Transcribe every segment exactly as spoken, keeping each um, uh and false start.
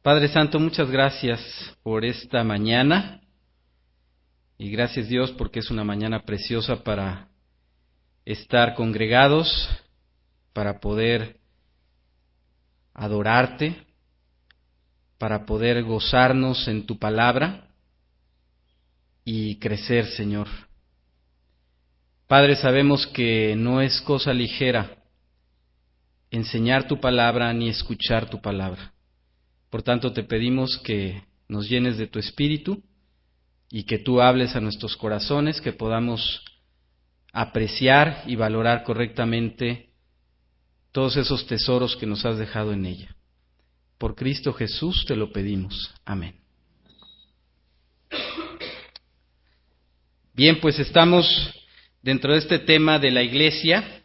Padre Santo, muchas gracias por esta mañana y gracias Dios porque es una mañana preciosa para estar congregados, para poder adorarte, para poder gozarnos en tu palabra y crecer, Señor. Padre, sabemos que no es cosa ligera enseñar tu palabra ni escuchar tu palabra. Por tanto, te pedimos que nos llenes de tu Espíritu y que tú hables a nuestros corazones, que podamos apreciar y valorar correctamente todos esos tesoros que nos has dejado en ella. Por Cristo Jesús te lo pedimos. Amén. Bien, pues estamos dentro de este tema de la iglesia.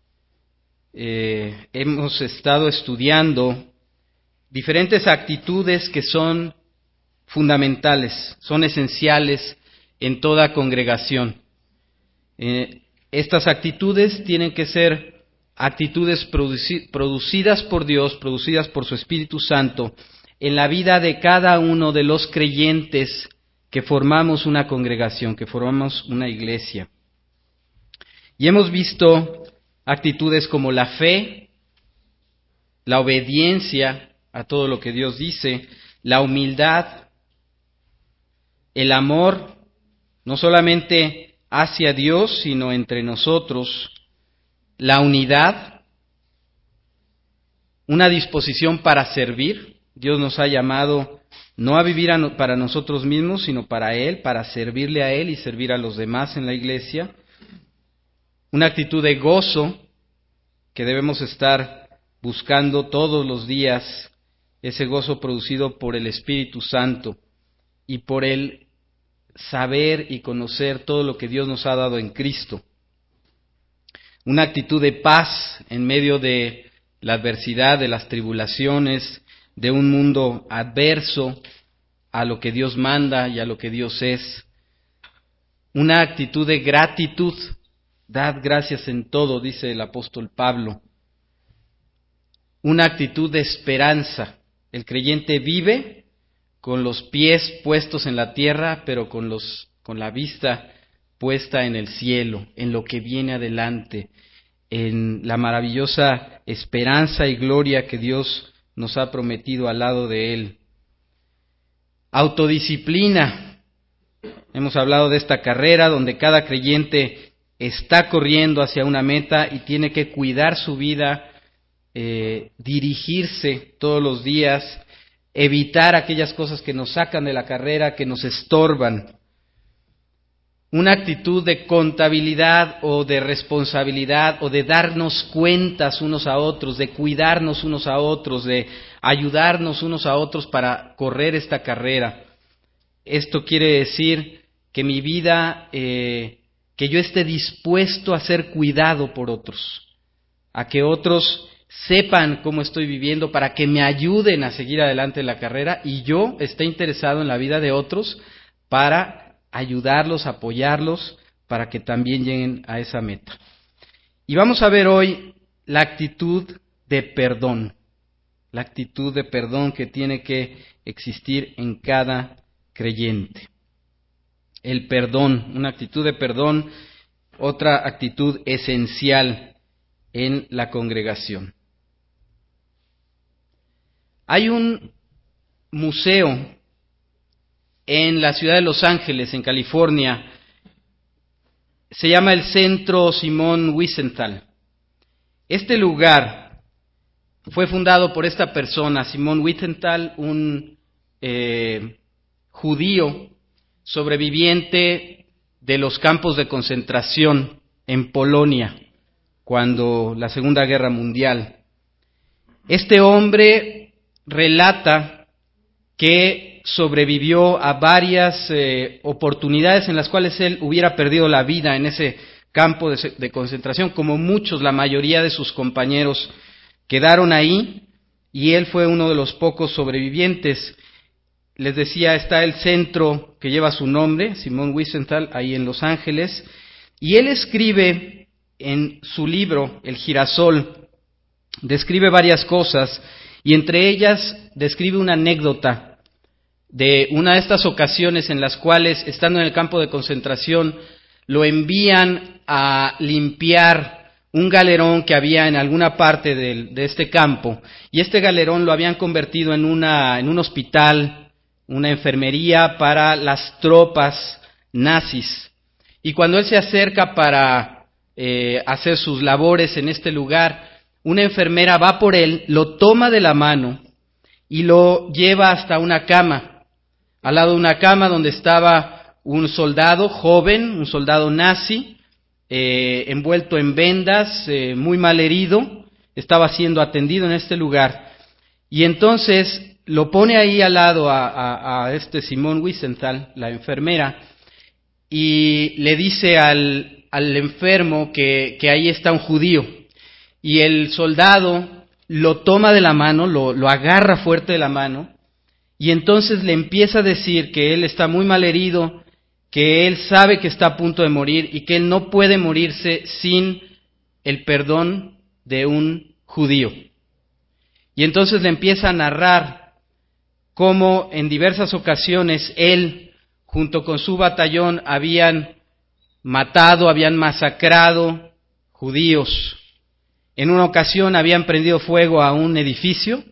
Eh, hemos estado estudiando diferentes actitudes que son fundamentales, son esenciales en toda congregación. Eh, estas actitudes tienen que ser actitudes produci- producidas por Dios, producidas por su Espíritu Santo, en la vida de cada uno de los creyentes que formamos una congregación, que formamos una iglesia. Y hemos visto actitudes como la fe, la obediencia a todo lo que Dios dice, la humildad, el amor, no solamente hacia Dios, sino entre nosotros, la unidad, una disposición para servir. Dios nos ha llamado no a vivir a no, para nosotros mismos, sino para Él, para servirle a Él y servir a los demás en la iglesia. Una actitud de gozo que debemos estar buscando todos los días, ese gozo producido por el Espíritu Santo y por el saber y conocer todo lo que Dios nos ha dado en Cristo. Una actitud de paz en medio de la adversidad, de las tribulaciones, de un mundo adverso a lo que Dios manda y a lo que Dios es. Una actitud de gratitud, dad gracias en todo, dice el apóstol Pablo. Una actitud de esperanza. El creyente vive con los pies puestos en la tierra, pero con los, con la vista puesta en el cielo, en lo que viene adelante, en la maravillosa esperanza y gloria que Dios nos ha prometido al lado de Él. Autodisciplina. Hemos hablado de esta carrera donde cada creyente está corriendo hacia una meta y tiene que cuidar su vida, eh, dirigirse todos los días, evitar aquellas cosas que nos sacan de la carrera, que nos estorban. Una actitud de contabilidad o de responsabilidad o de darnos cuentas unos a otros, de cuidarnos unos a otros, de ayudarnos unos a otros para correr esta carrera. Esto quiere decir que mi vida, eh, que yo esté dispuesto a ser cuidado por otros, a que otros sepan cómo estoy viviendo para que me ayuden a seguir adelante en la carrera y yo esté interesado en la vida de otros para ayudarlos, apoyarlos, para que también lleguen a esa meta. Y vamos a ver hoy la actitud de perdón, la actitud de perdón que tiene que existir en cada creyente. El perdón, una actitud de perdón, otra actitud esencial en la congregación. Hay un museo en la ciudad de Los Ángeles, en California, se llama el Centro Simon Wiesenthal. Este lugar fue fundado por esta persona, Simon Wiesenthal, un eh, judío sobreviviente de los campos de concentración en Polonia, cuando la Segunda Guerra Mundial. Este hombre relata que sobrevivió a varias eh, oportunidades en las cuales él hubiera perdido la vida en ese campo de, de concentración, como muchos, la mayoría de sus compañeros quedaron ahí y él fue uno de los pocos sobrevivientes. Les decía, está el centro que lleva su nombre, Simon Wiesenthal, ahí en Los Ángeles, y él escribe en su libro, El Girasol, describe varias cosas, y entre ellas describe una anécdota de una de estas ocasiones en las cuales, estando en el campo de concentración, lo envían a limpiar un galerón que había en alguna parte de, de este campo, y este galerón lo habían convertido en, una, en un hospital, una enfermería para las tropas nazis. Y cuando él se acerca para eh, hacer sus labores en este lugar, una enfermera va por él, lo toma de la mano y lo lleva hasta una cama, al lado de una cama donde estaba un soldado joven, un soldado nazi, eh, envuelto en vendas, eh, muy mal herido, estaba siendo atendido en este lugar. Y entonces lo pone ahí al lado a, a, a este Simón Wiesenthal, la enfermera, y le dice al, al enfermo que, que ahí está un judío. Y el soldado lo toma de la mano, lo, lo agarra fuerte de la mano, y entonces le empieza a decir que él está muy mal herido, que él sabe que está a punto de morir y que él no puede morirse sin el perdón de un judío. Y entonces le empieza a narrar cómo en diversas ocasiones él, junto con su batallón, habían matado, habían masacrado judíos. En una ocasión habían prendido fuego a un edificio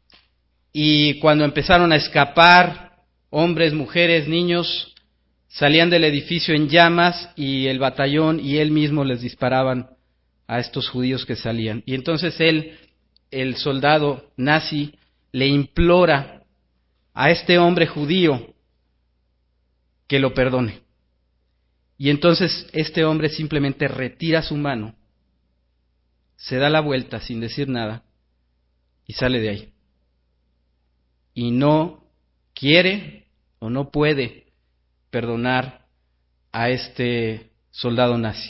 y cuando empezaron a escapar, hombres, mujeres, niños, salían del edificio en llamas y el batallón y él mismo les disparaban a estos judíos que salían. Y entonces él, el soldado nazi, le implora a este hombre judío que lo perdone. Y entonces este hombre simplemente retira su mano, se da la vuelta sin decir nada y sale de ahí. Y no quiere o no puede perdonar a este soldado nazi.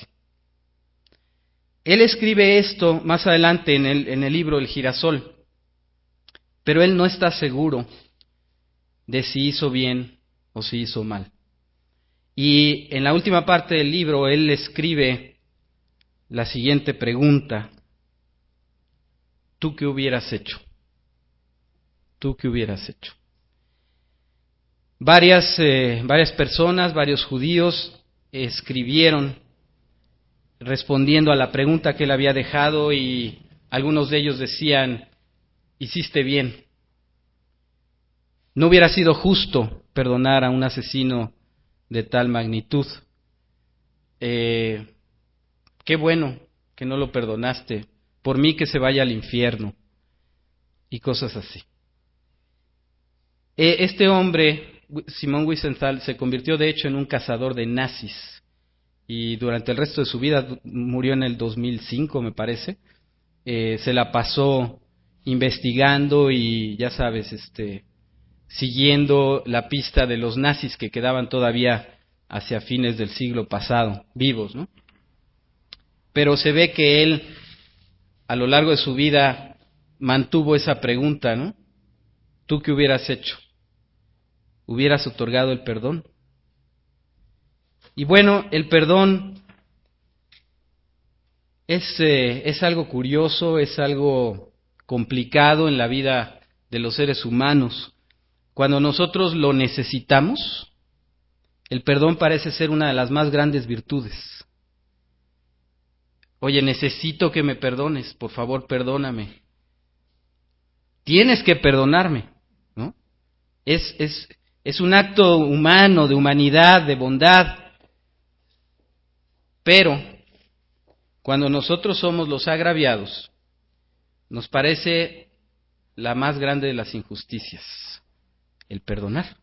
Él escribe esto más adelante en el, en el libro El Girasol, pero él no está seguro de si hizo bien o si hizo mal. Y en la última parte del libro él escribe la siguiente pregunta: ¿tú qué hubieras hecho? ¿Tú qué hubieras hecho? Varias, eh, varias personas, varios judíos escribieron respondiendo a la pregunta que él había dejado, y algunos de ellos decían: hiciste bien. No hubiera sido justo perdonar a un asesino de tal magnitud. Eh, qué bueno que no lo perdonaste. Por mí que se vaya al infierno. Y cosas así. Eh, este hombre, Simón Wiesenthal, se convirtió de hecho en un cazador de nazis. Y durante el resto de su vida, murió en el dos mil cinco, me parece, eh, se la pasó investigando y, ya sabes, este, siguiendo la pista de los nazis que quedaban todavía hacia fines del siglo pasado, vivos, ¿no? Pero se ve que él, a lo largo de su vida, mantuvo esa pregunta, ¿no? ¿Tú qué hubieras hecho? ¿Hubieras otorgado el perdón? Y bueno, el perdón es, eh, es algo curioso, es algo complicado en la vida de los seres humanos. Cuando nosotros lo necesitamos, el perdón parece ser una de las más grandes virtudes. Oye, necesito que me perdones, por favor, perdóname. Tienes que perdonarme, ¿no? Es, es, es un acto humano, de humanidad, de bondad. Pero cuando nosotros somos los agraviados, nos parece la más grande de las injusticias, el perdonar.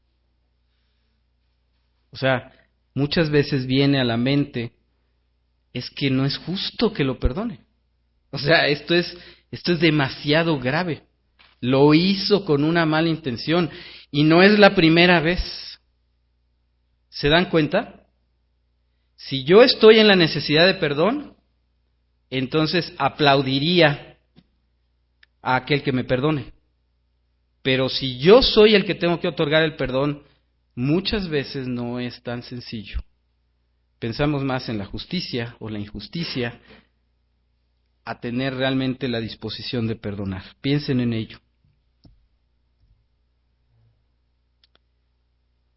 O sea, muchas veces viene a la mente, es que no es justo que lo perdone. O sea, esto es, esto es demasiado grave. Lo hizo con una mala intención y no es la primera vez. ¿Se dan cuenta? Si yo estoy en la necesidad de perdón, entonces aplaudiría a aquel que me perdone. Pero si yo soy el que tengo que otorgar el perdón, muchas veces no es tan sencillo. Pensamos más en la justicia o la injusticia a tener realmente la disposición de perdonar. Piensen en ello.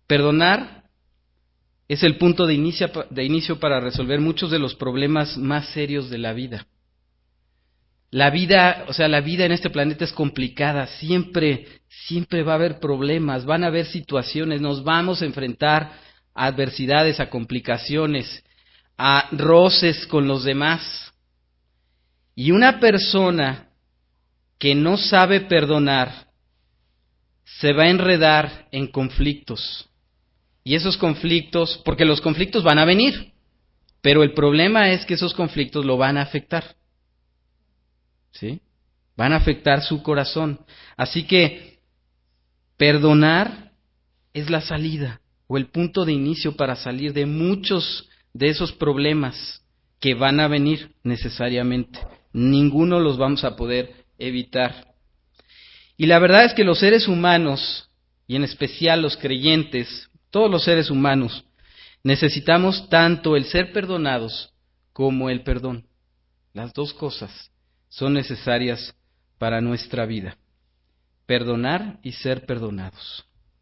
Perdonar es el punto de inicio, de inicio para resolver muchos de los problemas más serios de la vida. La vida, o sea, la vida en este planeta es complicada, siempre, siempre va a haber problemas, van a haber situaciones, nos vamos a enfrentar a adversidades, a complicaciones, a roces con los demás. Y una persona que no sabe perdonar se va a enredar en conflictos. Y esos conflictos, porque los conflictos van a venir, pero el problema es que esos conflictos lo van a afectar. ¿Sí? Van a afectar su corazón. Así que perdonar es la salida o el punto de inicio para salir de muchos de esos problemas que van a venir necesariamente. Ninguno los vamos a poder evitar. Y la verdad es que los seres humanos, y en especial los creyentes, todos los seres humanos, necesitamos tanto el ser perdonados como el perdón. Las dos cosas son necesarias para nuestra vida. Perdonar y ser perdonados.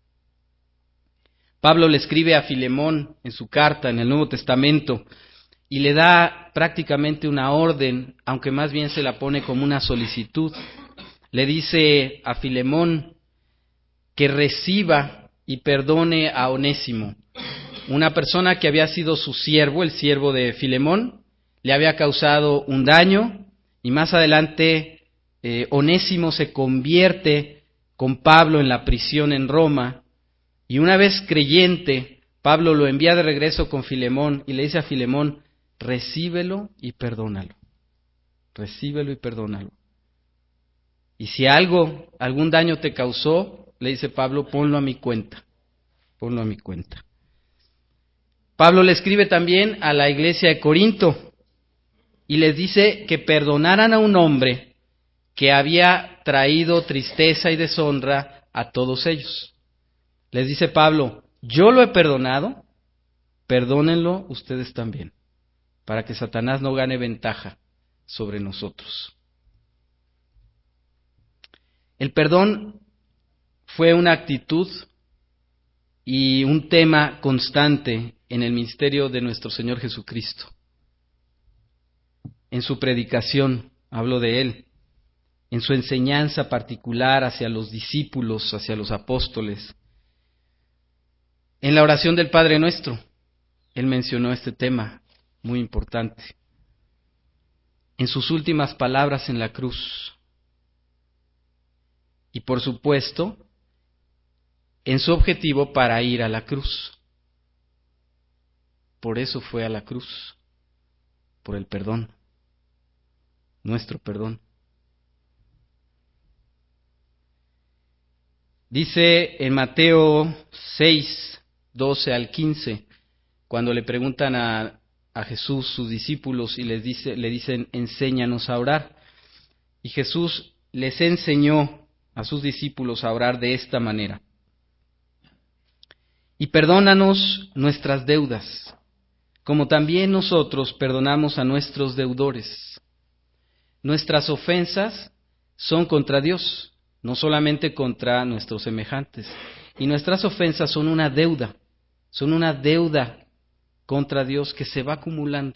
Pablo le escribe a Filemón en su carta en el Nuevo Testamento y le da prácticamente una orden, aunque más bien se la pone como una solicitud. Le dice a Filemón que reciba y perdone a Onésimo, una persona que había sido su siervo, el siervo de Filemón, le había causado un daño. Y más adelante, eh, Onésimo se convierte con Pablo en la prisión en Roma. Y una vez creyente, Pablo lo envía de regreso con Filemón y le dice a Filemón, recíbelo y perdónalo. Recíbelo y perdónalo. Y si algo, algún daño te causó, le dice Pablo, ponlo a mi cuenta. Ponlo a mi cuenta. Pablo le escribe también a la iglesia de Corinto. Y les dice que perdonaran a un hombre que había traído tristeza y deshonra a todos ellos. Les dice Pablo, yo lo he perdonado, perdónenlo ustedes también, para que Satanás no gane ventaja sobre nosotros. El perdón fue una actitud y un tema constante en el ministerio de nuestro Señor Jesucristo. En su predicación, hablo de él, en su enseñanza particular hacia los discípulos, hacia los apóstoles. En la oración del Padre Nuestro, él mencionó este tema muy importante. En sus últimas palabras en la cruz. Y por supuesto, en su objetivo para ir a la cruz. Por eso fue a la cruz, por el perdón. Nuestro perdón. Dice en Mateo seis, doce al quince, cuando le preguntan a, a Jesús sus discípulos y les dice, le dicen, enséñanos a orar. Y Jesús les enseñó a sus discípulos a orar de esta manera. Y perdónanos nuestras deudas, como también nosotros perdonamos a nuestros deudores. Nuestras ofensas son contra Dios, no solamente contra nuestros semejantes. Y nuestras ofensas son una deuda, son una deuda contra Dios que se va acumulando.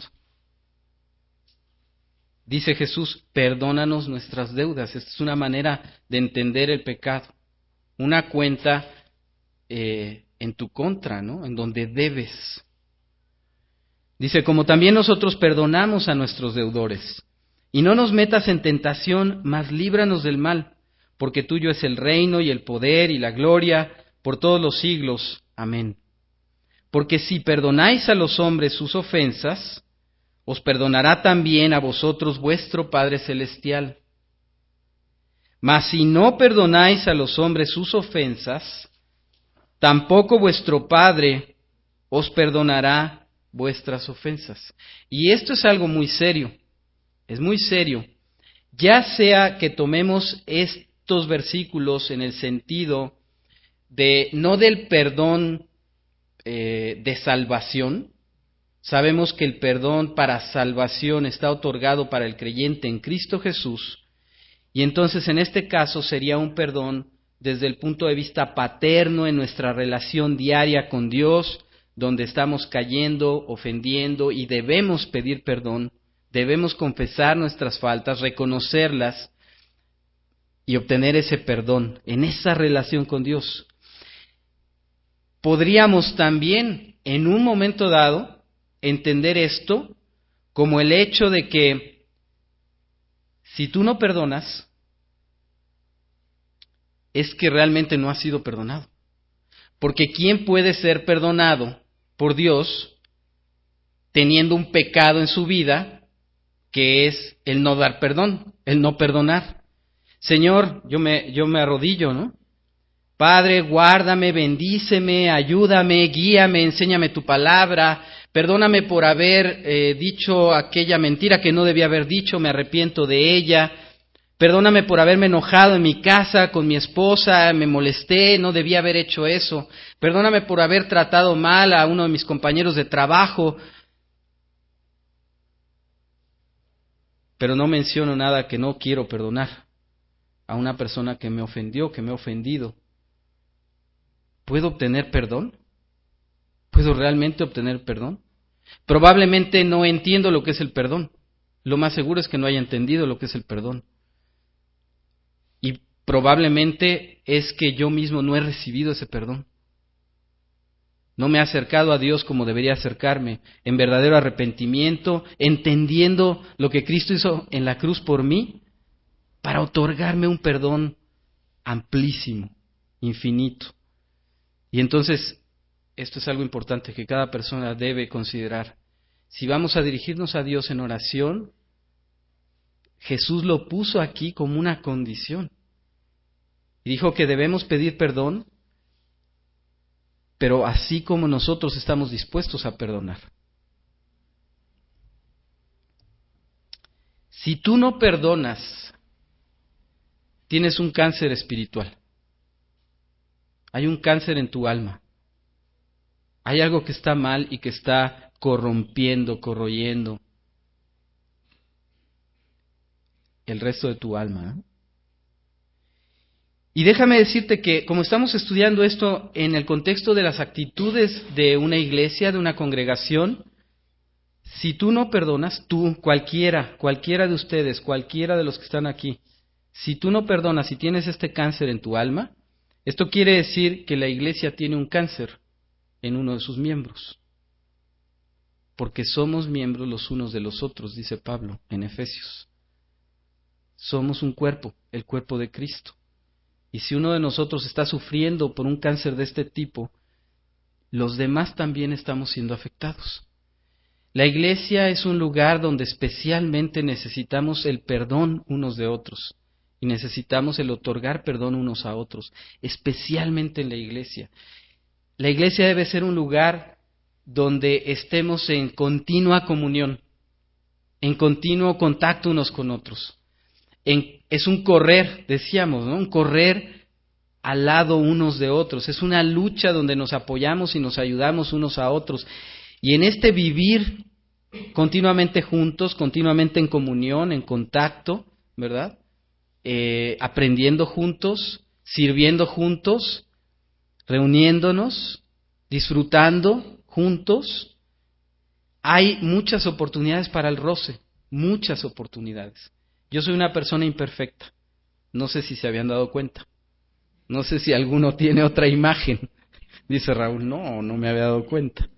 Dice Jesús, perdónanos nuestras deudas. Esta es una manera de entender el pecado. Una cuenta eh, en tu contra, ¿no? En donde debes. Dice, como también nosotros perdonamos a nuestros deudores. Y no nos metas en tentación, mas líbranos del mal, porque tuyo es el reino y el poder y la gloria por todos los siglos. Amén. Porque si perdonáis a los hombres sus ofensas, os perdonará también a vosotros vuestro Padre Celestial. Mas si no perdonáis a los hombres sus ofensas, tampoco vuestro Padre os perdonará vuestras ofensas. Y esto es algo muy serio. Es muy serio, ya sea que tomemos estos versículos en el sentido de no del perdón eh, de salvación. Sabemos que el perdón para salvación está otorgado para el creyente en Cristo Jesús, y entonces en este caso sería un perdón desde el punto de vista paterno en nuestra relación diaria con Dios, donde estamos cayendo, ofendiendo y debemos pedir perdón, debemos confesar nuestras faltas, reconocerlas y obtener ese perdón en esa relación con Dios. Podríamos también, en un momento dado, entender esto como el hecho de que si tú no perdonas, es que realmente no has sido perdonado. Porque ¿quién puede ser perdonado por Dios teniendo un pecado en su vida que es el no dar perdón, el no perdonar? Señor, yo me, yo me arrodillo, ¿no? Padre, guárdame, bendíceme, ayúdame, guíame, enséñame tu palabra, perdóname por haber eh, dicho aquella mentira que no debía haber dicho, me arrepiento de ella. Perdóname por haberme enojado en mi casa con mi esposa, me molesté, no debía haber hecho eso. Perdóname por haber tratado mal a uno de mis compañeros de trabajo. Pero no menciono nada que no quiero perdonar a una persona que me ofendió, que me ha ofendido. ¿Puedo obtener perdón? ¿Puedo realmente obtener perdón? Probablemente no entiendo lo que es el perdón. Lo más seguro es que no haya entendido lo que es el perdón. Y probablemente es que yo mismo no he recibido ese perdón. No me he acercado a Dios como debería acercarme, en verdadero arrepentimiento, entendiendo lo que Cristo hizo en la cruz por mí, para otorgarme un perdón amplísimo, infinito. Y entonces, esto es algo importante que cada persona debe considerar. Si vamos a dirigirnos a Dios en oración, Jesús lo puso aquí como una condición. Y dijo que debemos pedir perdón, pero así como nosotros estamos dispuestos a perdonar. Si tú no perdonas, tienes un cáncer espiritual. Hay un cáncer en tu alma. Hay algo que está mal y que está corrompiendo, corroyendo el resto de tu alma, ¿eh? Y déjame decirte que, como estamos estudiando esto en el contexto de las actitudes de una iglesia, de una congregación, si tú no perdonas, tú, cualquiera, cualquiera de ustedes, cualquiera de los que están aquí, si tú no perdonas y tienes este cáncer en tu alma, esto quiere decir que la iglesia tiene un cáncer en uno de sus miembros. Porque somos miembros los unos de los otros, dice Pablo en Efesios. Somos un cuerpo, el cuerpo de Cristo. Y si uno de nosotros está sufriendo por un cáncer de este tipo, los demás también estamos siendo afectados. La iglesia es un lugar donde especialmente necesitamos el perdón unos de otros y necesitamos el otorgar perdón unos a otros, especialmente en la iglesia. La iglesia debe ser un lugar donde estemos en continua comunión, en continuo contacto unos con otros. En, es un correr, decíamos, ¿no? Un correr al lado unos de otros. Es una lucha donde nos apoyamos y nos ayudamos unos a otros. Y en este vivir continuamente juntos, continuamente en comunión, en contacto, ¿verdad? Eh, aprendiendo juntos, sirviendo juntos, reuniéndonos, disfrutando juntos, hay muchas oportunidades para el roce, muchas oportunidades. Yo soy una persona imperfecta, no sé si se habían dado cuenta, no sé si alguno tiene otra imagen. Dice Raúl, no, no me había dado cuenta.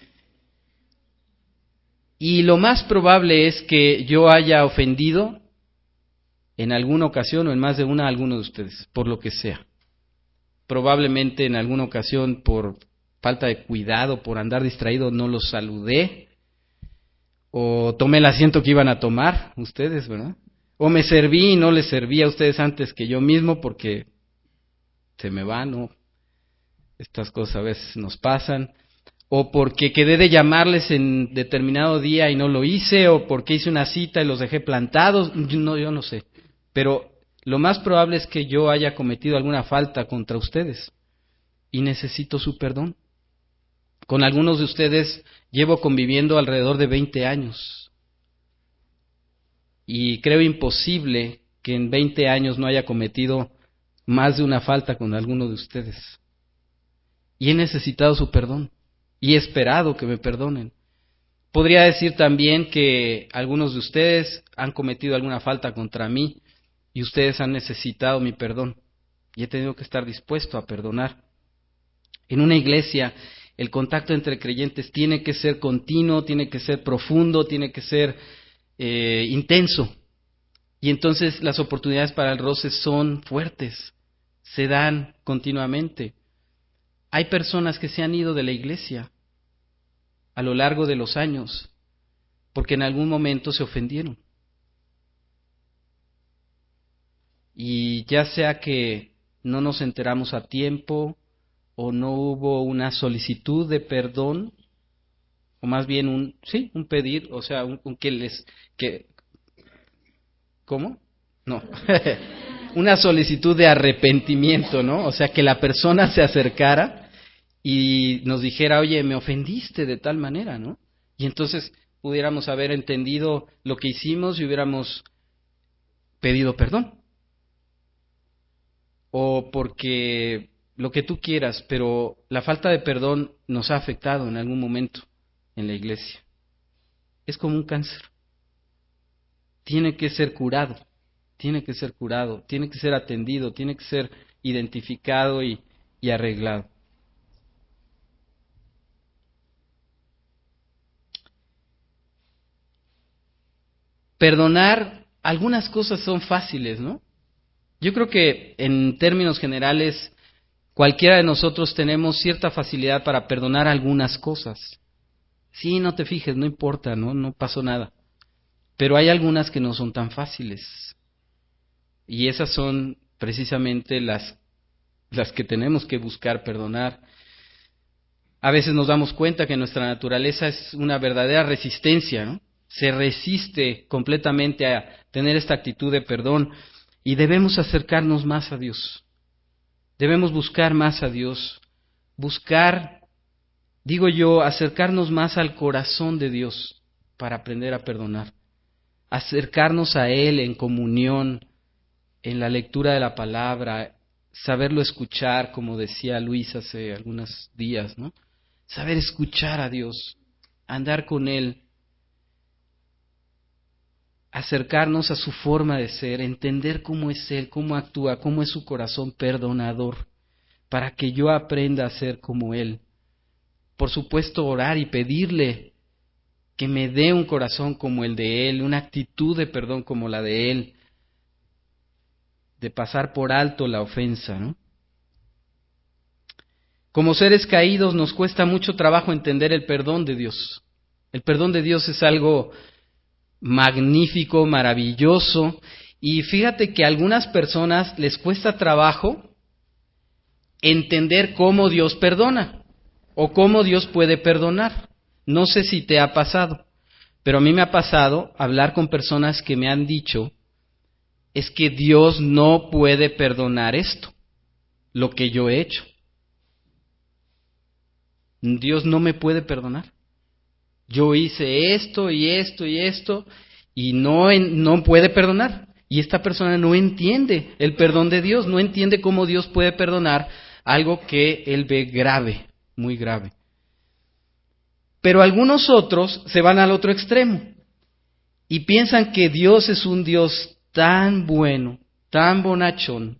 Y lo más probable es que yo haya ofendido en alguna ocasión o en más de una a alguno de ustedes, por lo que sea. Probablemente en alguna ocasión por falta de cuidado, por andar distraído, no los saludé, o tomé el asiento que iban a tomar ustedes, ¿verdad? O me serví y no les serví a ustedes antes que yo mismo porque se me va, ¿no? Estas cosas a veces nos pasan. O porque quedé de llamarles en determinado día y no lo hice, o porque hice una cita y los dejé plantados, no, yo no sé. Pero lo más probable es que yo haya cometido alguna falta contra ustedes y necesito su perdón. Con algunos de ustedes llevo conviviendo alrededor de veinte años y creo imposible que en veinte años no haya cometido más de una falta con alguno de ustedes. Y he necesitado su perdón. Y he esperado que me perdonen. Podría decir también que algunos de ustedes han cometido alguna falta contra mí y ustedes han necesitado mi perdón. Y he tenido que estar dispuesto a perdonar. En una iglesia, el contacto entre creyentes tiene que ser continuo, tiene que ser profundo, tiene que ser eh, intenso. Y entonces las oportunidades para el roce son fuertes, se dan continuamente. Hay personas que se han ido de la iglesia a lo largo de los años porque en algún momento se ofendieron. Y ya sea que no nos enteramos a tiempo o no hubo una solicitud de perdón, o más bien un, sí, un pedir, o sea, un, un que les, que, ¿cómo? No, una solicitud de arrepentimiento, ¿no? O sea, que la persona se acercara y nos dijera, oye, me ofendiste de tal manera, ¿no? Y entonces pudiéramos haber entendido lo que hicimos y hubiéramos pedido perdón. O porque lo que tú quieras, pero la falta de perdón nos ha afectado en algún momento en la iglesia. Es como un cáncer. Tiene que ser curado, tiene que ser curado, tiene que ser atendido, tiene que ser identificado y, y arreglado. Perdonar, algunas cosas son fáciles, ¿no? Yo creo que en términos generales, cualquiera de nosotros tenemos cierta facilidad para perdonar algunas cosas. Sí, no te fijes, no importa, no, no pasó nada. Pero hay algunas que no son tan fáciles. Y esas son precisamente las, las que tenemos que buscar perdonar. A veces nos damos cuenta que nuestra naturaleza es una verdadera resistencia, ¿no? Se resiste completamente a tener esta actitud de perdón y debemos acercarnos más a Dios. Debemos buscar más a Dios, buscar, digo yo, acercarnos más al corazón de Dios para aprender a perdonar. Acercarnos a Él en comunión, en la lectura de la palabra, saberlo escuchar, como decía Luis hace algunos días, ¿no? Saber escuchar a Dios, andar con Él, acercarnos a su forma de ser, entender cómo es Él, cómo actúa, cómo es su corazón perdonador, para que yo aprenda a ser como Él. Por supuesto, orar y pedirle que me dé un corazón como el de Él, una actitud de perdón como la de Él, de pasar por alto la ofensa, ¿no? Como seres caídos nos cuesta mucho trabajo entender el perdón de Dios. El perdón de Dios es algo magnífico, maravilloso, y fíjate que a algunas personas les cuesta trabajo entender cómo Dios perdona o cómo Dios puede perdonar. No sé si te ha pasado, pero a mí me ha pasado hablar con personas que me han dicho, es que Dios no puede perdonar esto, lo que yo he hecho. Dios no me puede perdonar. Yo hice esto y esto y esto y no, no puede perdonar. Y esta persona no entiende el perdón de Dios, no entiende cómo Dios puede perdonar algo que él ve grave, muy grave. Pero algunos otros se van al otro extremo y piensan que Dios es un Dios tan bueno, tan bonachón,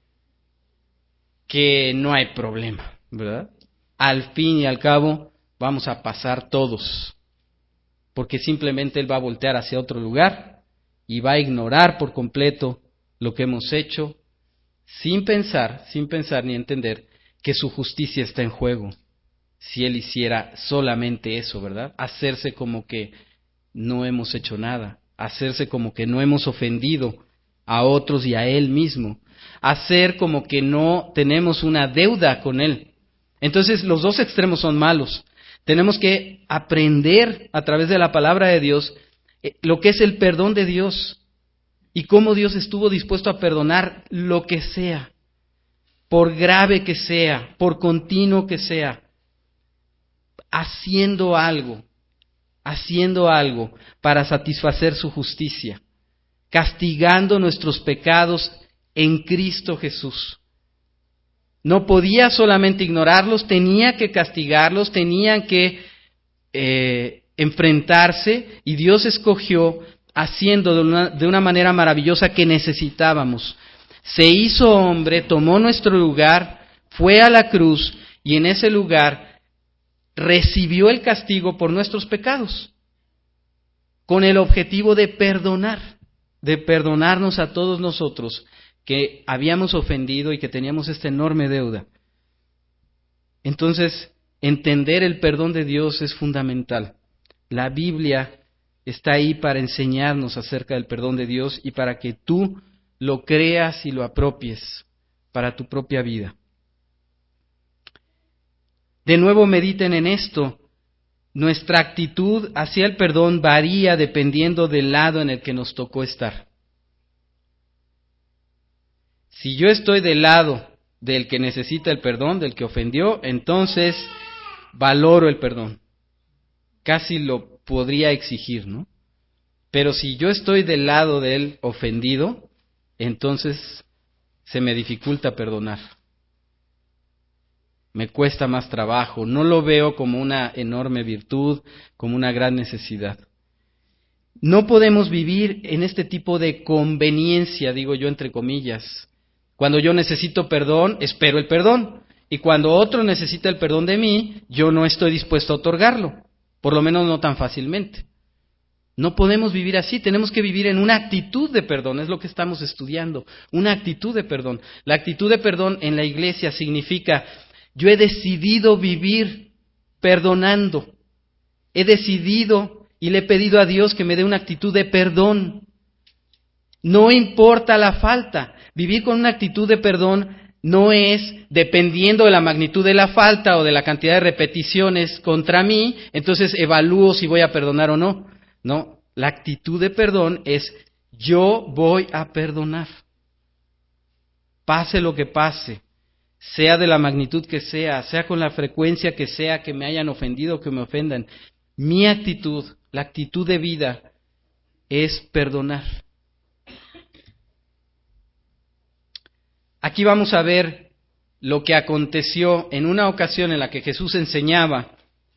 que no hay problema, ¿verdad? Al fin y al cabo vamos a pasar todos, porque simplemente Él va a voltear hacia otro lugar y va a ignorar por completo lo que hemos hecho, sin pensar, sin pensar ni entender que su justicia está en juego. Si Él hiciera solamente eso, ¿verdad? Hacerse como que no hemos hecho nada, hacerse como que no hemos ofendido a otros y a Él mismo, hacer como que no tenemos una deuda con Él. Entonces los dos extremos son malos. Tenemos que aprender a través de la palabra de Dios eh, lo que es el perdón de Dios y cómo Dios estuvo dispuesto a perdonar lo que sea, por grave que sea, por continuo que sea, haciendo algo, haciendo algo para satisfacer su justicia, castigando nuestros pecados en Cristo Jesús. No podía solamente ignorarlos, tenía que castigarlos, tenían que eh, enfrentarse, y Dios escogió haciendo de una, de una manera maravillosa que necesitábamos. Se hizo hombre, tomó nuestro lugar, fue a la cruz y en ese lugar recibió el castigo por nuestros pecados, con el objetivo de perdonar, de perdonarnos a todos nosotros que habíamos ofendido y que teníamos esta enorme deuda. Entonces, entender el perdón de Dios es fundamental. La Biblia está ahí para enseñarnos acerca del perdón de Dios y para que tú lo creas y lo apropies para tu propia vida. De nuevo, mediten en esto. Nuestra actitud hacia el perdón varía dependiendo del lado en el que nos tocó estar. Si yo estoy del lado del que necesita el perdón, del que ofendió, entonces valoro el perdón. Casi lo podría exigir, ¿no? Pero si yo estoy del lado del ofendido, entonces se me dificulta perdonar. Me cuesta más trabajo, no lo veo como una enorme virtud, como una gran necesidad. No podemos vivir en este tipo de conveniencia, digo yo entre comillas. Cuando yo necesito perdón, espero el perdón. Y cuando otro necesita el perdón de mí, yo no estoy dispuesto a otorgarlo. Por lo menos no tan fácilmente. No podemos vivir así, tenemos que vivir en una actitud de perdón, es lo que estamos estudiando, una actitud de perdón. La actitud de perdón en la iglesia significa, yo he decidido vivir perdonando, he decidido y le he pedido a Dios que me dé una actitud de perdón. No importa la falta, vivir con una actitud de perdón no es dependiendo de la magnitud de la falta o de la cantidad de repeticiones contra mí, entonces evalúo si voy a perdonar o no. No, la actitud de perdón es yo voy a perdonar. Pase lo que pase, sea de la magnitud que sea, sea con la frecuencia que sea que me hayan ofendido o que me ofendan. Mi actitud, la actitud de vida es perdonar. Aquí vamos a ver lo que aconteció en una ocasión en la que Jesús enseñaba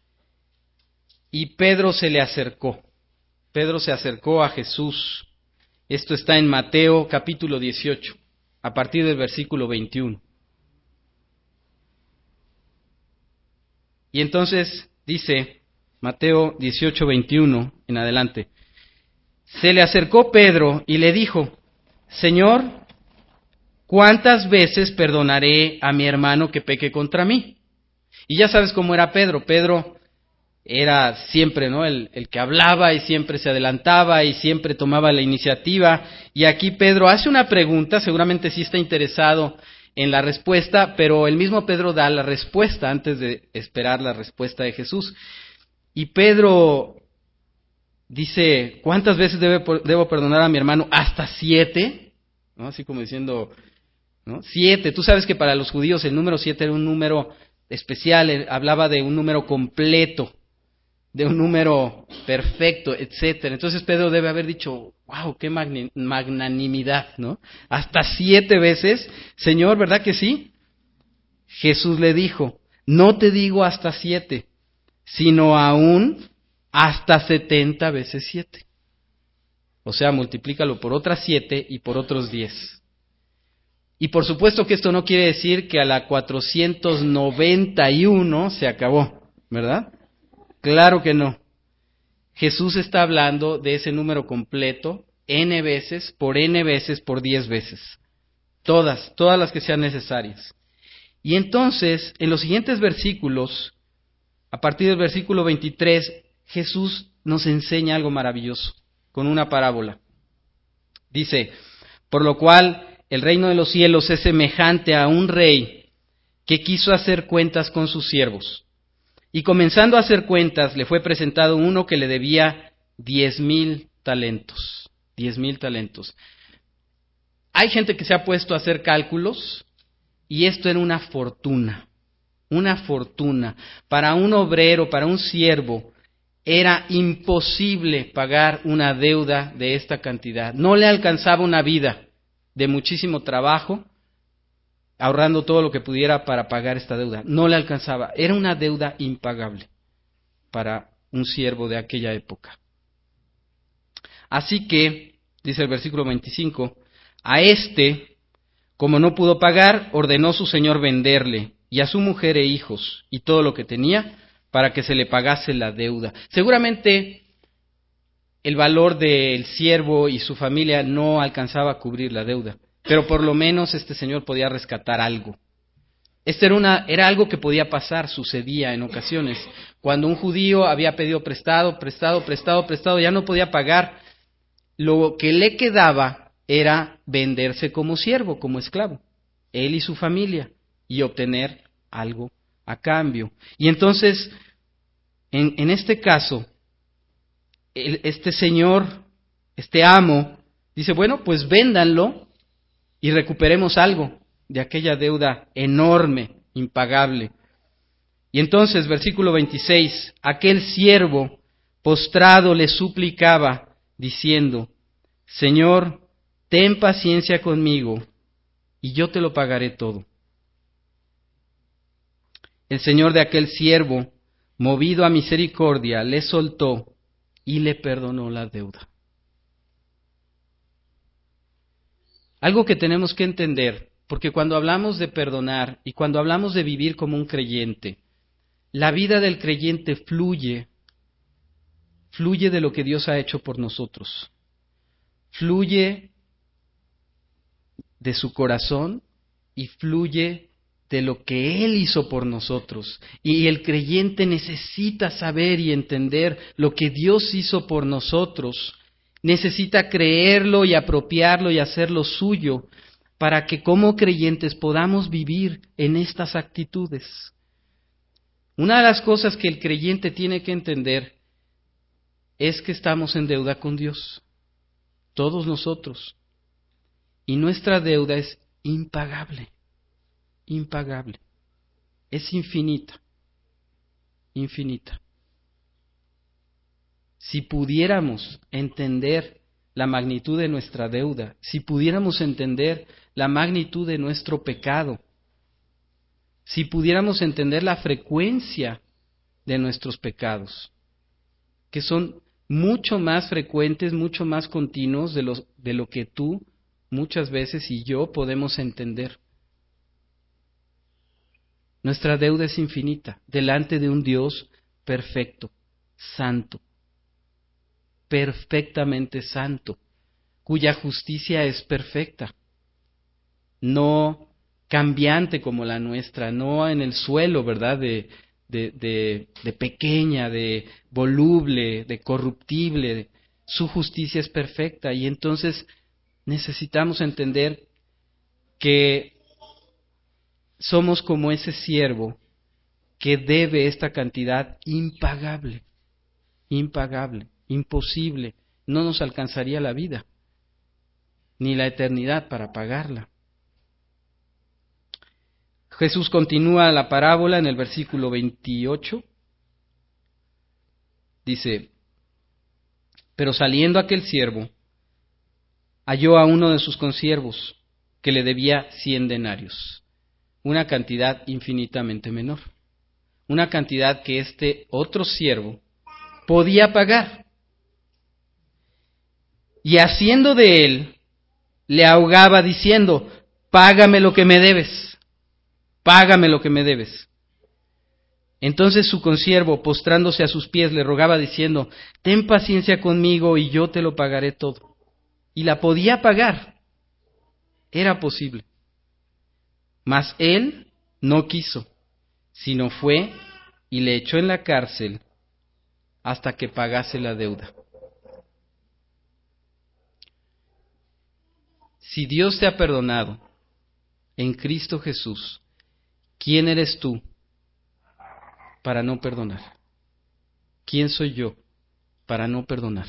y Pedro se le acercó. Pedro se acercó a Jesús. Esto está en Mateo capítulo dieciocho, a partir del versículo veintiuno. Y entonces dice Mateo dieciocho, veintiuno en adelante. Se le acercó Pedro y le dijo, Señor, ¿cuántas veces perdonaré a mi hermano que peque contra mí? Y ya sabes cómo era Pedro. Pedro era siempre, ¿no?, el, el que hablaba y siempre se adelantaba y siempre tomaba la iniciativa. Y aquí Pedro hace una pregunta, seguramente sí está interesado en la respuesta, pero el mismo Pedro da la respuesta antes de esperar la respuesta de Jesús. Y Pedro dice, ¿cuántas veces debe, debo perdonar a mi hermano? ¿Hasta siete? ¿No? Así como diciendo, ¿no? Siete. Tú sabes que para los judíos el número siete era un número especial, hablaba de un número completo, de un número perfecto, etcétera. Entonces Pedro debe haber dicho, wow, qué magnanimidad, ¿no? Hasta siete veces, Señor, ¿verdad que sí? Jesús le dijo, no te digo hasta siete, sino aún hasta setenta veces siete. O sea, multiplícalo por otras siete y por otros diez. Y por supuesto que esto no quiere decir que a la cuatrocientos noventa y uno se acabó, ¿verdad? Claro que no. Jesús está hablando de ese número completo, n veces, por n veces, por diez veces. Todas, todas las que sean necesarias. Y entonces, en los siguientes versículos, a partir del versículo veintitrés, Jesús nos enseña algo maravilloso, con una parábola. Dice, por lo cual el reino de los cielos es semejante a un rey que quiso hacer cuentas con sus siervos. Y comenzando a hacer cuentas, le fue presentado uno que le debía diez mil talentos. Diez mil talentos. Hay gente que se ha puesto a hacer cálculos y esto era una fortuna. Una fortuna. Para un obrero, para un siervo, era imposible pagar una deuda de esta cantidad. No le alcanzaba una vida de muchísimo trabajo, ahorrando todo lo que pudiera para pagar esta deuda. No le alcanzaba. Era una deuda impagable para un siervo de aquella época. Así que, dice el versículo veinticinco, a este, como no pudo pagar, ordenó su señor venderle, y a su mujer e hijos, y todo lo que tenía, para que se le pagase la deuda. Seguramente el valor del siervo y su familia no alcanzaba a cubrir la deuda, pero por lo menos este señor podía rescatar algo. Esto era, una, era algo que podía pasar, sucedía en ocasiones. Cuando un judío había pedido prestado, prestado, prestado, prestado, ya no podía pagar, lo que le quedaba era venderse como siervo, como esclavo, él y su familia, y obtener algo a cambio. Y entonces, en, en este caso, el, este señor, este amo, dice, bueno, pues véndanlo y recuperemos algo de aquella deuda enorme, impagable. Y entonces, versículo veintiséis, aquel siervo postrado le suplicaba, diciendo, Señor, ten paciencia conmigo, y yo te lo pagaré todo. El señor de aquel siervo, movido a misericordia, le soltó y le perdonó la deuda. Algo que tenemos que entender, porque cuando hablamos de perdonar y cuando hablamos de vivir como un creyente, la vida del creyente fluye, fluye de lo que Dios ha hecho por nosotros. Fluye de su corazón y fluye de lo que Él hizo por nosotros. Y el creyente necesita saber y entender lo que Dios hizo por nosotros. Necesita creerlo y apropiarlo y hacerlo suyo para que como creyentes podamos vivir en estas actitudes. Una de las cosas que el creyente tiene que entender es que estamos en deuda con Dios, todos nosotros, y nuestra deuda es impagable, impagable, es infinita, infinita. Si pudiéramos entender la magnitud de nuestra deuda, si pudiéramos entender la magnitud de nuestro pecado, si pudiéramos entender la frecuencia de nuestros pecados, que son mucho más frecuentes, mucho más continuos de, los, de lo que tú muchas veces y yo podemos entender. Nuestra deuda es infinita delante de un Dios perfecto, santo, perfectamente santo, cuya justicia es perfecta, no cambiante como la nuestra, no en el suelo, ¿verdad?, de, de, de, de pequeña, de voluble, de corruptible. Su justicia es perfecta y entonces necesitamos entender que somos como ese siervo que debe esta cantidad impagable, impagable, imposible. No nos alcanzaría la vida, ni la eternidad para pagarla. Jesús continúa la parábola en el versículo veintiocho. Dice, pero saliendo aquel siervo, halló a uno de sus consiervos que le debía cien denarios, una cantidad infinitamente menor, una cantidad que este otro siervo podía pagar. Y haciendo de él, le ahogaba diciendo, págame lo que me debes, págame lo que me debes. Entonces su consiervo, postrándose a sus pies, le rogaba diciendo, ten paciencia conmigo y yo te lo pagaré todo. Y la podía pagar, era posible. Mas él no quiso, sino fue y le echó en la cárcel hasta que pagase la deuda. Si Dios te ha perdonado en Cristo Jesús, ¿quién eres tú para no perdonar? ¿Quién soy yo para no perdonar?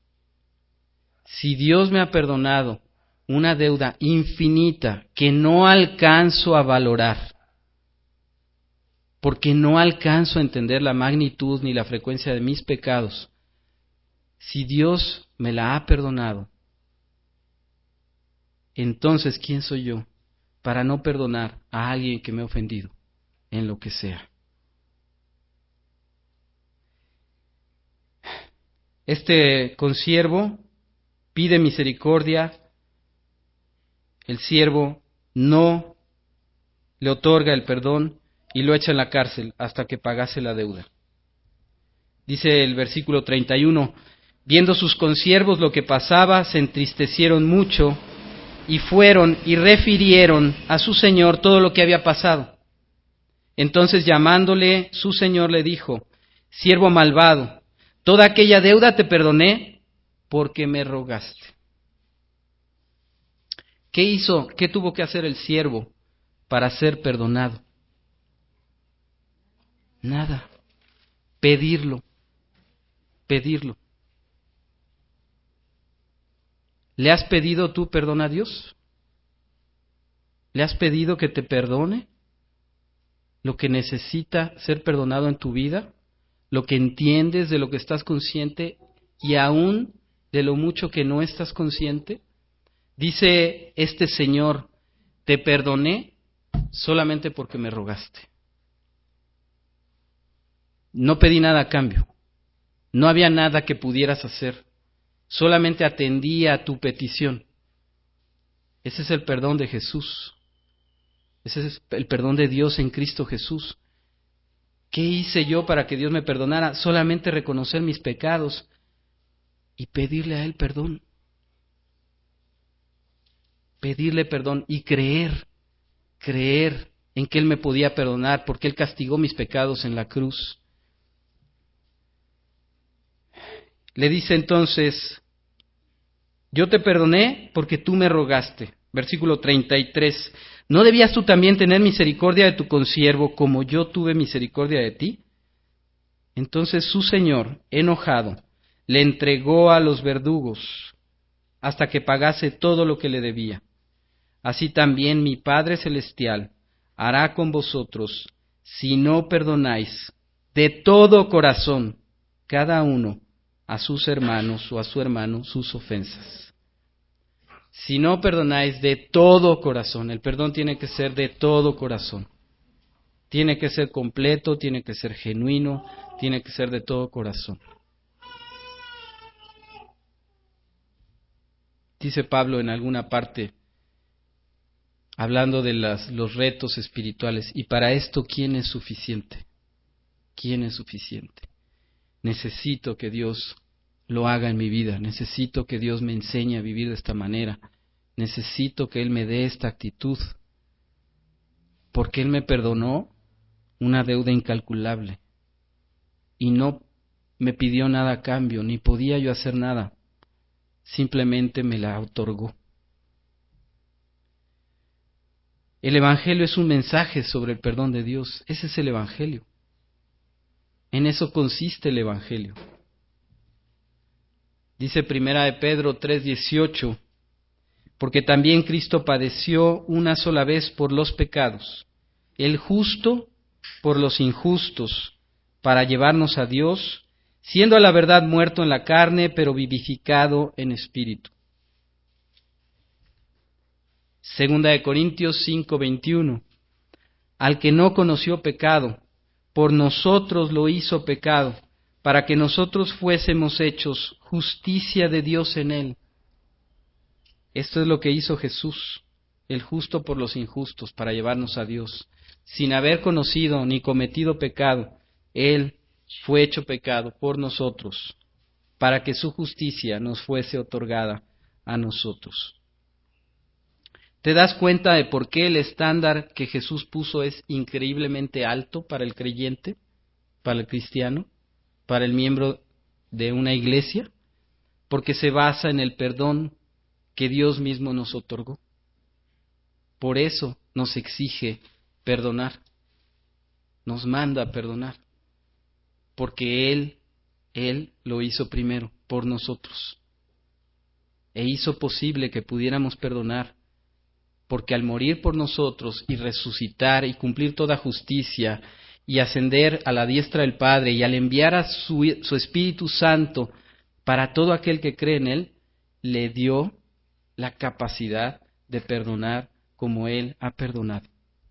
Si Dios me ha perdonado una deuda infinita que no alcanzo a valorar, porque no alcanzo a entender la magnitud ni la frecuencia de mis pecados, si Dios me la ha perdonado, entonces ¿quién soy yo para no perdonar a alguien que me ha ofendido en lo que sea? Este consiervo pide misericordia, el siervo no le otorga el perdón y lo echa en la cárcel hasta que pagase la deuda. Dice el versículo treinta y uno, viendo sus consiervos lo que pasaba, se entristecieron mucho y fueron y refirieron a su señor todo lo que había pasado. Entonces llamándole su señor le dijo, siervo malvado, toda aquella deuda te perdoné porque me rogaste. ¿Qué hizo? ¿Qué tuvo que hacer el siervo para ser perdonado? Nada. Pedirlo. Pedirlo. ¿Le has pedido tú perdón a Dios? ¿Le has pedido que te perdone lo que necesita ser perdonado en tu vida? ¿Lo que entiendes, de lo que estás consciente y aún de lo mucho que no estás consciente? Dice este Señor, te perdoné solamente porque me rogaste. No pedí nada a cambio. No había nada que pudieras hacer. Solamente atendía a tu petición. Ese es el perdón de Jesús. Ese es el perdón de Dios en Cristo Jesús. ¿Qué hice yo para que Dios me perdonara? Solamente reconocer mis pecados y pedirle a Él perdón. Pedirle perdón y creer, creer en que Él me podía perdonar porque Él castigó mis pecados en la cruz. Le dice entonces, yo te perdoné porque tú me rogaste. Versículo treinta y tres, ¿no debías tú también tener misericordia de tu consiervo como yo tuve misericordia de ti? Entonces su señor, enojado, le entregó a los verdugos hasta que pagase todo lo que le debía. Así también mi Padre Celestial hará con vosotros si no perdonáis de todo corazón cada uno a sus hermanos o a su hermano sus ofensas. Si no perdonáis de todo corazón, el perdón tiene que ser de todo corazón. Tiene que ser completo, tiene que ser genuino, tiene que ser de todo corazón. Dice Pablo en alguna parte, hablando de las, los retos espirituales, y para esto, ¿quién es suficiente? ¿Quién es suficiente? Necesito que Dios lo haga en mi vida, necesito que Dios me enseñe a vivir de esta manera, necesito que Él me dé esta actitud, porque Él me perdonó una deuda incalculable y no me pidió nada a cambio, ni podía yo hacer nada, simplemente me la otorgó. El Evangelio es un mensaje sobre el perdón de Dios. Ese es el Evangelio. En eso consiste el Evangelio. Dice Primera de Pedro tres dieciocho, porque también Cristo padeció una sola vez por los pecados, el justo por los injustos, para llevarnos a Dios, siendo a la verdad muerto en la carne, pero vivificado en espíritu. Segunda de Corintios cinco veintiuno, al que no conoció pecado, por nosotros lo hizo pecado, para que nosotros fuésemos hechos justicia de Dios en él. Esto es lo que hizo Jesús, el justo por los injustos, para llevarnos a Dios. Sin haber conocido ni cometido pecado, Él fue hecho pecado por nosotros, para que su justicia nos fuese otorgada a nosotros. ¿Te das cuenta de por qué el estándar que Jesús puso es increíblemente alto para el creyente, para el cristiano, para el miembro de una iglesia? Porque se basa en el perdón que Dios mismo nos otorgó. Por eso nos exige perdonar, nos manda a perdonar, porque Él, Él lo hizo primero por nosotros, e hizo posible que pudiéramos perdonar, porque al morir por nosotros y resucitar y cumplir toda justicia y ascender a la diestra del Padre y al enviar a su, su Espíritu Santo para todo aquel que cree en Él, le dio la capacidad de perdonar como Él ha perdonado.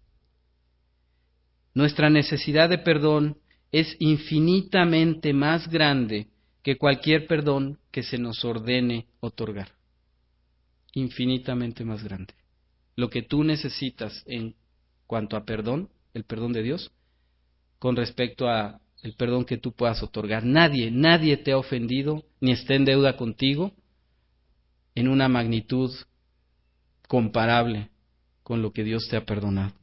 Nuestra necesidad de perdón es infinitamente más grande que cualquier perdón que se nos ordene otorgar. Infinitamente más grande. Lo que tú necesitas en cuanto a perdón, el perdón de Dios, con respecto a el perdón que tú puedas otorgar. Nadie, nadie te ha ofendido ni está en deuda contigo en una magnitud comparable con lo que Dios te ha perdonado.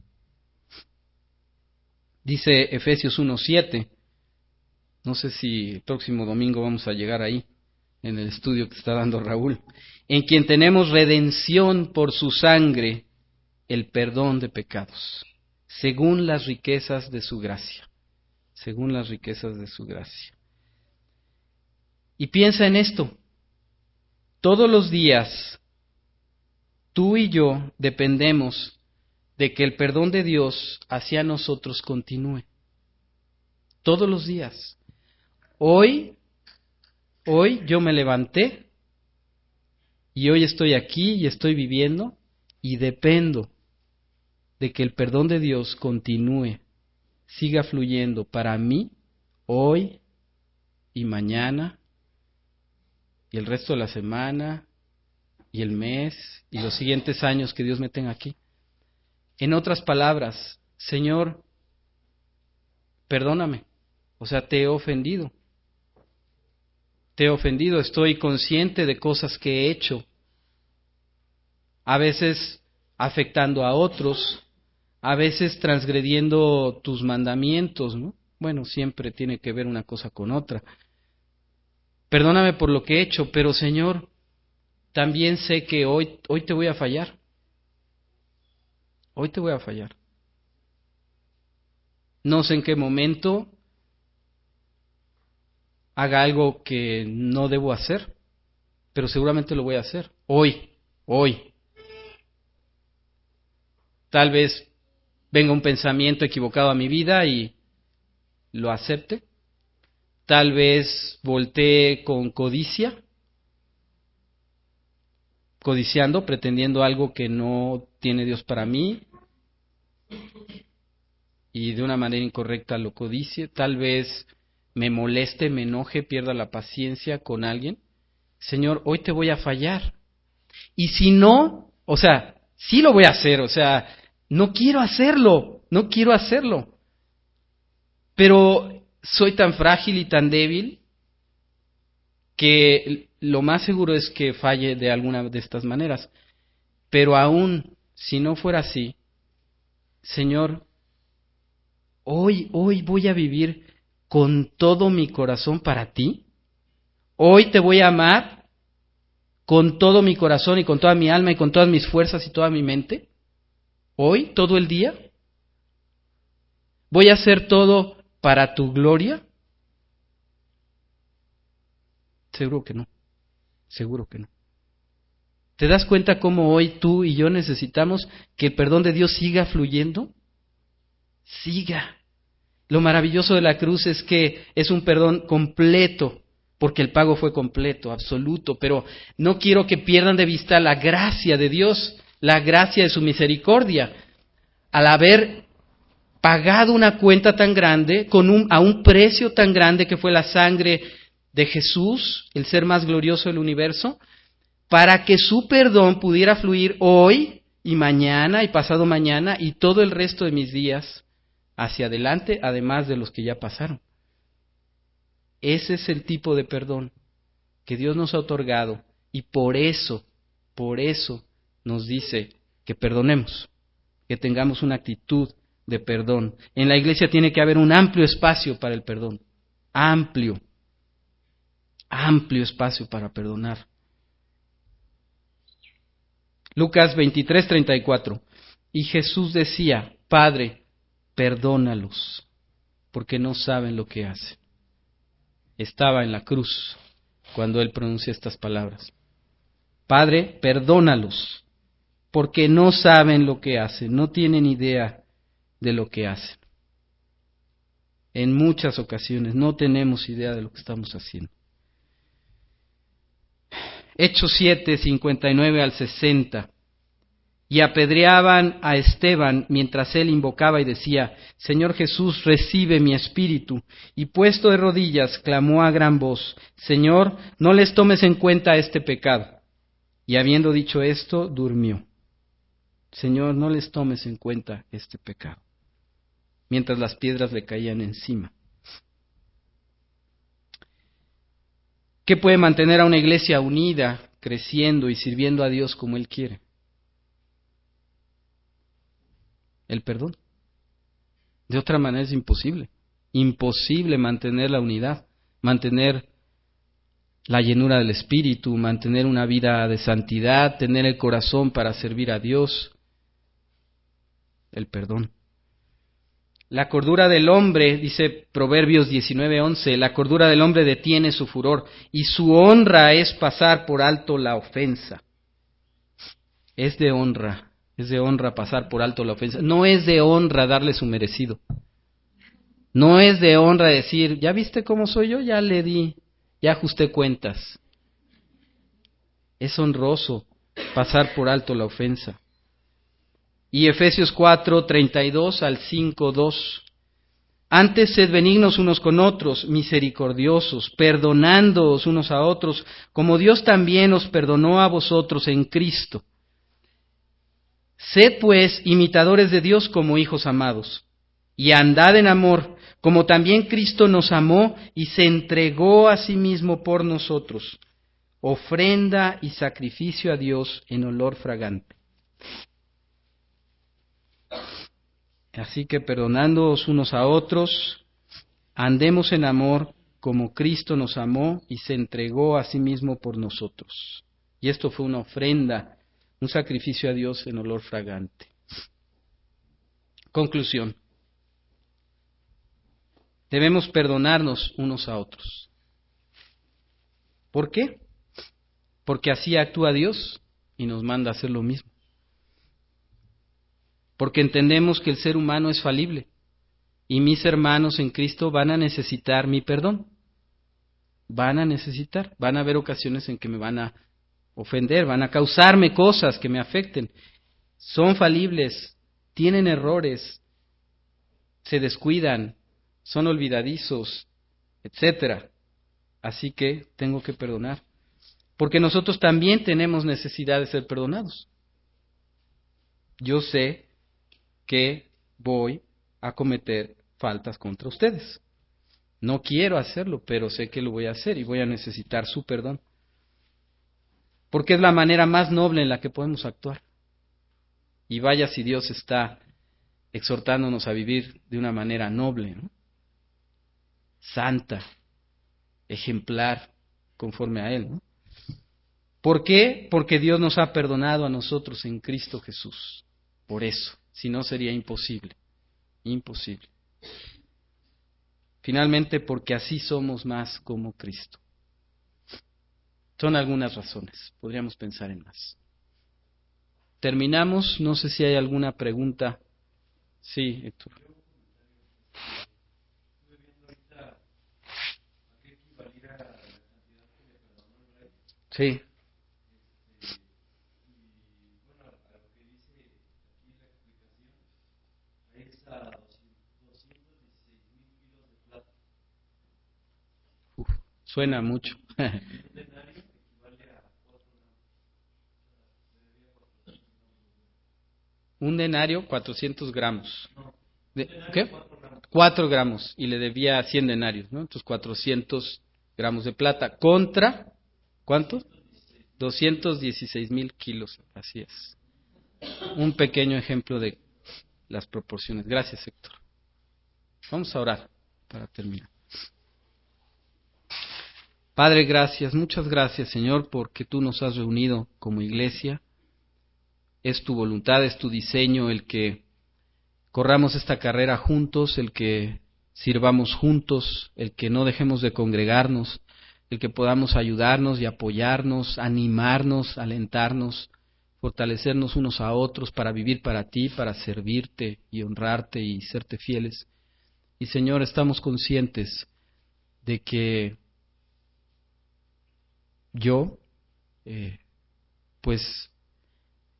Dice Efesios uno siete, no sé si el próximo domingo vamos a llegar ahí, en el estudio que está dando Raúl, en quien tenemos redención por su sangre, el perdón de pecados, según las riquezas de su gracia, según las riquezas de su gracia. Y piensa en esto, todos los días tú y yo dependemos de que el perdón de Dios hacia nosotros continúe. Todos los días. Hoy, hoy yo me levanté y hoy estoy aquí y estoy viviendo y dependo de que el perdón de Dios continúe, siga fluyendo para mí, hoy y mañana y el resto de la semana y el mes y los siguientes años que Dios me tenga aquí. En otras palabras, Señor, perdóname, o sea, te he ofendido. Te he ofendido, estoy consciente de cosas que he hecho, a veces afectando a otros, a veces transgrediendo tus mandamientos, ¿no? Bueno, siempre tiene que ver una cosa con otra. Perdóname por lo que he hecho, pero Señor, también sé que hoy, hoy te voy a fallar. Hoy te voy a fallar. No sé en qué momento haga algo que no debo hacer, pero seguramente lo voy a hacer. Hoy, hoy. Tal vez venga un pensamiento equivocado a mi vida y lo acepte. Tal vez voltee con codicia, codiciando, pretendiendo algo que no tiene Dios para mí y de una manera incorrecta lo codicie. Tal vez me moleste, me enoje, pierda la paciencia con alguien. Señor, hoy te voy a fallar. Y si no, o sea, sí lo voy a hacer, o sea, no quiero hacerlo, no quiero hacerlo. Pero soy tan frágil y tan débil que lo más seguro es que falle de alguna de estas maneras. Pero aún si no fuera así, Señor, hoy, hoy voy a vivir con todo mi corazón para ti. Hoy te voy a amar con todo mi corazón y con toda mi alma y con todas mis fuerzas y toda mi mente. Hoy, todo el día. Voy a hacer todo para tu gloria. Seguro que no. Seguro que no. ¿Te das cuenta cómo hoy tú y yo necesitamos que el perdón de Dios siga fluyendo? Siga. Lo maravilloso de la cruz es que es un perdón completo, porque el pago fue completo, absoluto, pero no quiero que pierdan de vista la gracia de Dios, la gracia de su misericordia, al haber pagado una cuenta tan grande, con un, a un precio tan grande que fue la sangre de Jesús, el ser más glorioso del universo, para que su perdón pudiera fluir hoy y mañana y pasado mañana y todo el resto de mis días hacia adelante, además de los que ya pasaron. Ese es el tipo de perdón que Dios nos ha otorgado y por eso, por eso nos dice que perdonemos, que tengamos una actitud de perdón. En la iglesia tiene que haber un amplio espacio para el perdón, amplio, amplio espacio para perdonar. Lucas veintitrés, treinta y cuatro. Y Jesús decía, Padre, perdónalos, porque no saben lo que hacen. Estaba en la cruz cuando Él pronuncia estas palabras. Padre, perdónalos, porque no saben lo que hacen, no tienen idea de lo que hacen. En muchas ocasiones no tenemos idea de lo que estamos haciendo. Hechos siete, cincuenta y nueve al sesenta. y apedreaban a Esteban mientras él invocaba y decía: Señor Jesús, recibe mi espíritu. Y puesto de rodillas, clamó a gran voz: Señor, no les tomes en cuenta este pecado. Y habiendo dicho esto, durmió. Señor, no les tomes en cuenta este pecado. Mientras las piedras le caían encima. ¿Qué puede mantener a una iglesia unida, creciendo y sirviendo a Dios como Él quiere? El perdón. De otra manera es imposible. Imposible mantener la unidad, mantener la llenura del Espíritu, mantener una vida de santidad, tener el corazón para servir a Dios. El perdón. La cordura del hombre, dice Proverbios diecinueve once, la cordura del hombre detiene su furor y su honra es pasar por alto la ofensa. Es de honra, es de honra pasar por alto la ofensa. No es de honra darle su merecido. No es de honra decir: ¿ya viste cómo soy yo? Ya le di, ya ajusté cuentas. Es honroso pasar por alto la ofensa. Y Efesios cuatro, treinta y dos al cinco, dos. Antes sed benignos unos con otros, misericordiosos, perdonándoos unos a otros, como Dios también os perdonó a vosotros en Cristo. Sed pues imitadores de Dios como hijos amados, y andad en amor, como también Cristo nos amó y se entregó a sí mismo por nosotros, ofrenda y sacrificio a Dios en olor fragante. Así que perdonándoos unos a otros, andemos en amor como Cristo nos amó y se entregó a sí mismo por nosotros. Y esto fue una ofrenda, un sacrificio a Dios en olor fragante. Conclusión. Debemos perdonarnos unos a otros. ¿Por qué? Porque así actúa Dios y nos manda a hacer lo mismo. Porque entendemos que el ser humano es falible y mis hermanos en Cristo van a necesitar mi perdón. Van a necesitar, van a haber ocasiones en que me van a ofender, van a causarme cosas que me afecten. Son falibles, tienen errores, se descuidan, son olvidadizos, etcétera. Así que tengo que perdonar. Porque nosotros también tenemos necesidad de ser perdonados. Yo sé que voy a cometer faltas contra ustedes. No quiero hacerlo, pero sé que lo voy a hacer y voy a necesitar su perdón. Porque es la manera más noble en la que podemos actuar. Y vaya si Dios está exhortándonos a vivir de una manera noble, ¿no? Santa, ejemplar, conforme a Él, ¿no? ¿Por qué? Porque Dios nos ha perdonado a nosotros en Cristo Jesús. Por eso, si no sería imposible, imposible. Finalmente, porque así somos más como Cristo. Son algunas razones, podríamos pensar en más. Terminamos, no sé si hay alguna pregunta. Sí, Héctor. Sí. Uf, suena mucho. Un denario, cuatrocientos gramos. De, ¿Qué? Cuatro gramos. Y le debía cien denarios, ¿no? Entonces, cuatrocientos gramos de plata. Contra, ¿cuánto? doscientos dieciséis mil kilos. Así es. Un pequeño ejemplo de las proporciones. Gracias, Héctor. Vamos a orar para terminar. Padre, gracias, muchas gracias, Señor, porque tú nos has reunido como iglesia. Es tu voluntad, es tu diseño el que corramos esta carrera juntos, el que sirvamos juntos, el que no dejemos de congregarnos, el que podamos ayudarnos y apoyarnos, animarnos, alentarnos, fortalecernos unos a otros para vivir para ti, para servirte y honrarte y serte fieles. Y Señor, estamos conscientes de que yo, eh, pues,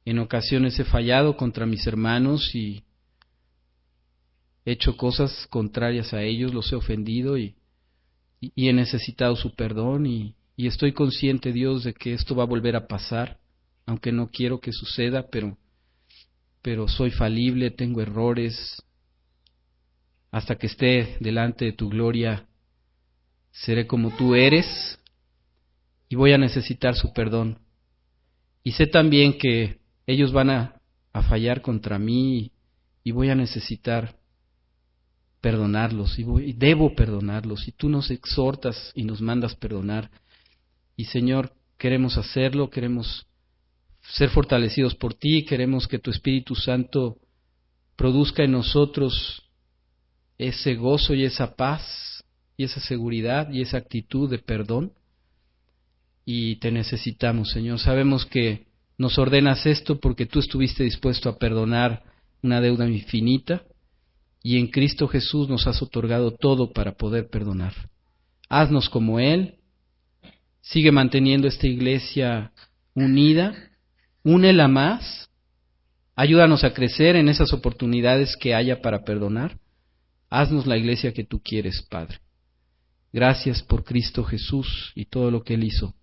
En ocasiones he fallado contra mis hermanos y he hecho cosas contrarias a ellos, los he ofendido y, y he necesitado su perdón y, y estoy consciente, Dios, de que esto va a volver a pasar, aunque no quiero que suceda, pero, pero soy falible, tengo errores. Hasta que esté delante de tu gloria, seré como tú eres y voy a necesitar su perdón. Y sé también que ellos van a, a fallar contra mí y voy a necesitar perdonarlos y, voy, y debo perdonarlos. Y tú nos exhortas y nos mandas perdonar. Y Señor, queremos hacerlo, queremos ser fortalecidos por ti, queremos que tu Espíritu Santo produzca en nosotros ese gozo y esa paz y esa seguridad y esa actitud de perdón. Y te necesitamos, Señor. Sabemos que nos ordenas esto porque tú estuviste dispuesto a perdonar una deuda infinita y en Cristo Jesús nos has otorgado todo para poder perdonar. Haznos como Él, sigue manteniendo esta iglesia unida, únela más, ayúdanos a crecer en esas oportunidades que haya para perdonar. Haznos la iglesia que tú quieres, Padre. Gracias por Cristo Jesús y todo lo que Él hizo.